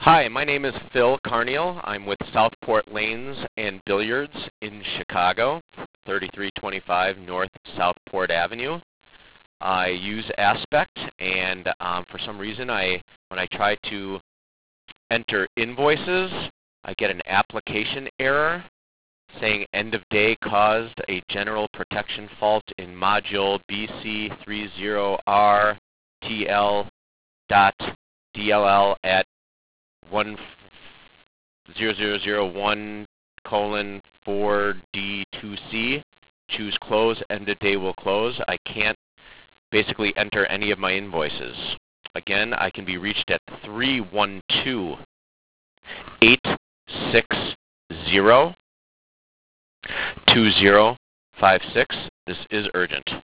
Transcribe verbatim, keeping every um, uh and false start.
Hi, my name is Phil Carneal. I'm with Southport Lanes and Billiards in Chicago, thirty-three twenty-five North Southport Avenue. I use Aspect, and um, for some reason, I when I try to enter invoices, I get an application error saying end of day caused a general protection fault in module B C thirty R T L dot D L L at one zero zero zero one colon four D two C. Choose close, end of day will close. I can't basically enter any of my invoices. Again, I can be reached at three one two, eight six zero, two zero five six. This is urgent.